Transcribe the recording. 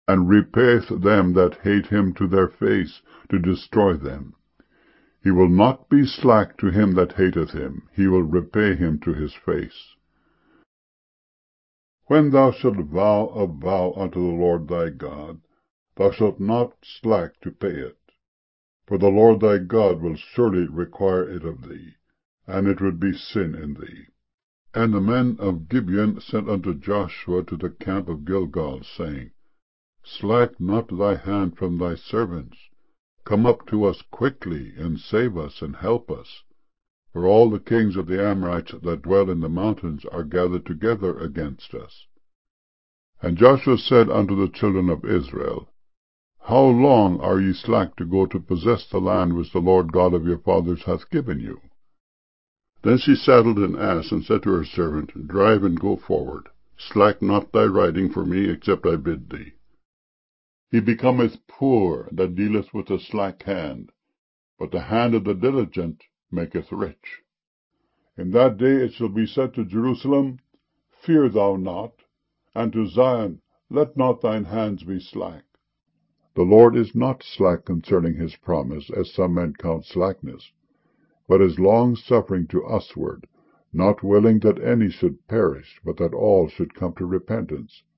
and repayeth them that hate him to their face, to destroy them. He will not be slack to him that hateth him, he will repay him to his face. When thou shalt vow a vow unto the Lord thy God, thou shalt not slack to pay it. For the Lord thy God will surely require it of thee, and it would be sin in thee. And the men of Gibeon sent unto Joshua to the camp of Gilgal, saying, Slack not thy hand from thy servants. Come up to us quickly, and save us, and help us. For all the kings of the Amorites that dwell in the mountains are gathered together against us. And Joshua said unto the children of Israel, How long are ye slack to go to possess the land which the Lord God of your fathers hath given you? Then she saddled an ass, and said to her servant, Drive and go forward. Slack not thy riding for me, except I bid thee. He becometh poor that dealeth with a slack hand, but the hand of the diligent maketh rich. In that day it shall be said to Jerusalem, Fear thou not, and to Zion, Let not thine hands be slack. The Lord is not slack concerning his promise, as some men count slackness, but is long-suffering to usward, not willing that any should perish, but that all should come to repentance.